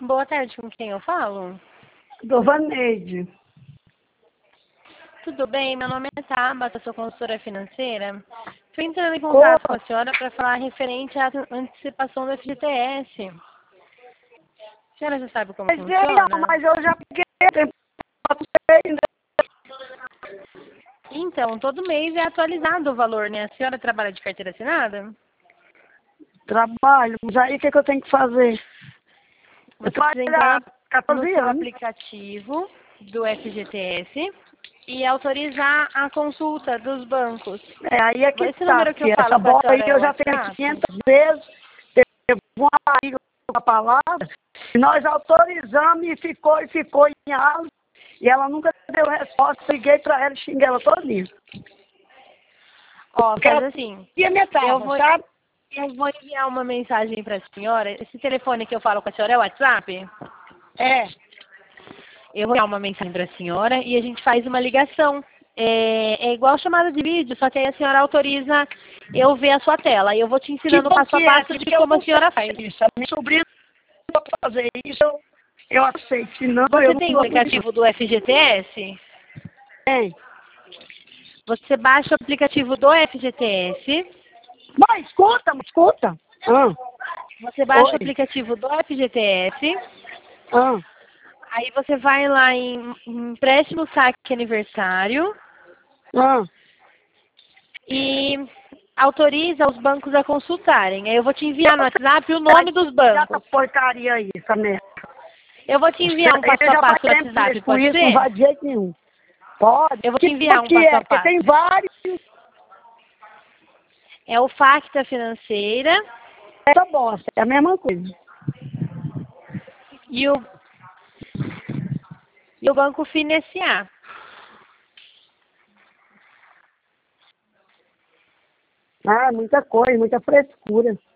Boa tarde, com quem eu falo? Dovaneide. Tudo bem? Meu nome é Tabata, sou consultora financeira. Estou entrando em contato com a senhora para falar referente à antecipação do FGTS. A senhora já sabe como funciona? Mas eu já peguei tempo pra você ainda. Então, todo mês é atualizado o valor, né? A senhora trabalha de carteira assinada? Trabalho, mas aí o que eu tenho que fazer? Você Eu precisa trabalho entrar há no 14 seu anos. aplicativo do FGTS e autorizar a consulta dos bancos. Aí é que Esse tá, número que eu porque essa falo com a bola aí senhora é eu o já tenho WhatsApp? 500 vezes, teve uma amiga com a palavra, e nós autorizamos e ficou em aula, e ela nunca deu resposta, liguei pra ela e xinguei ela todinha. Ó, Porque faz ela assim. tinha Eu metade, vou, sabe? eu vou enviar uma mensagem para a senhora. Esse telefone que eu falo com a senhora é o WhatsApp? É. Eu vou enviar uma mensagem para a senhora e a gente faz uma ligação. É igual chamada de vídeo, só que aí a senhora autoriza eu ver a sua tela. E eu vou te Que ensinando bom passo a que é, passo de porque eu como a não senhora faz. sei isso. A minha sobrinha não vai fazer isso, eu aceito. Senão eu Você não tem o vou fazer. aplicativo do FGTS? Tem. Você baixa o aplicativo do FGTS. Mas escuta. Você baixa o Oi. aplicativo do FGTS. Ah. Aí você vai lá em empréstimo saque aniversário Ah. e autoriza os bancos a consultarem. Aí eu vou te enviar no WhatsApp o Vai nome dos tirar essa bancos. porcaria aí, essa merda. Eu vou te enviar um passo Eu a já faz passo no tempo que WhatsApp, mexo com pode isso, não ser? vai de jeito nenhum. Pode. Eu vou te Que enviar um que passo é? a Porque passo. tem vários. É o Facta Financeira Essa bosta, é a mesma coisa. e o Banco Financiar. Ah, muita coisa, muita frescura.